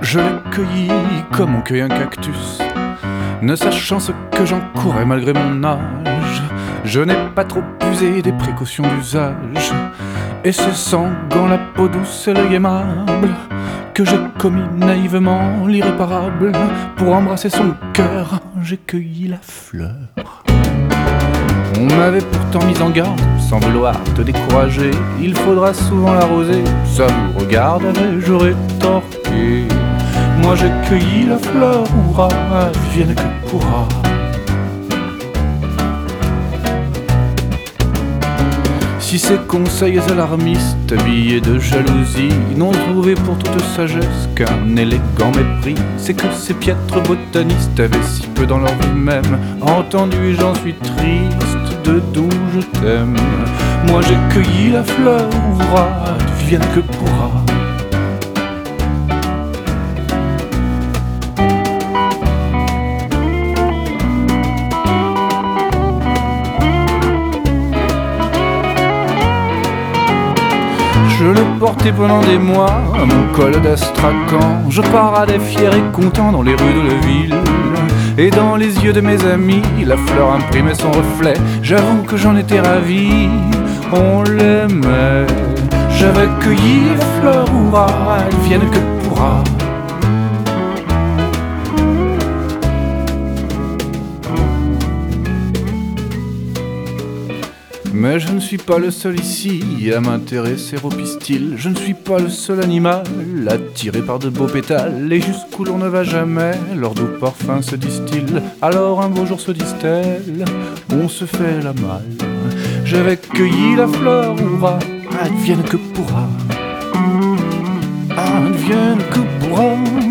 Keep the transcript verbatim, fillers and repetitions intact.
Je l'ai cueilli comme on cueille un cactus, ne sachant ce que j'en courais malgré mon âge. Je n'ai pas trop usé des précautions d'usage, et c'est sans gants, la peau douce et l'œil aimable que j'ai commis naïvement l'irréparable. Pour embrasser son cœur, j'ai cueilli la fleur. On m'avait pourtant mis en garde, sans vouloir te décourager, il faudra souvent l'arroser, ça vous regarde, avais-je rétorqué. Moi j'ai cueilli la fleur, hurrah, vienne que pourra. Si ces conseils alarmistes, habillés de jalousie, n'ont trouvé pour toute sagesse qu'un élégant mépris, c'est que ces piètres botanistes avaient si peu dans leur vie même entendu, et j'en suis triste, de d'où je t'aime. Moi j'ai cueilli la fleur, hurrah, vienne que pourra. Je le portais pendant des mois à mon col d'Astrakhan. Je paradais fier et content dans les rues de la ville, et dans les yeux de mes amis la fleur imprimait son reflet. J'avoue que j'en étais ravi, on l'aimait. J'avais cueilli la fleur, hurrah, elle vienne que pourra. Mais je ne suis pas le seul ici à m'intéresser au pistil. Je ne suis pas le seul animal attiré par de beaux pétales, et jusqu'où l'on ne va jamais, leur doux parfum se distille. Alors un beau jour se distelle, on se fait la malle. J'avais cueilli la fleur, hurrah, advienne que pourra. Advienne que pourra.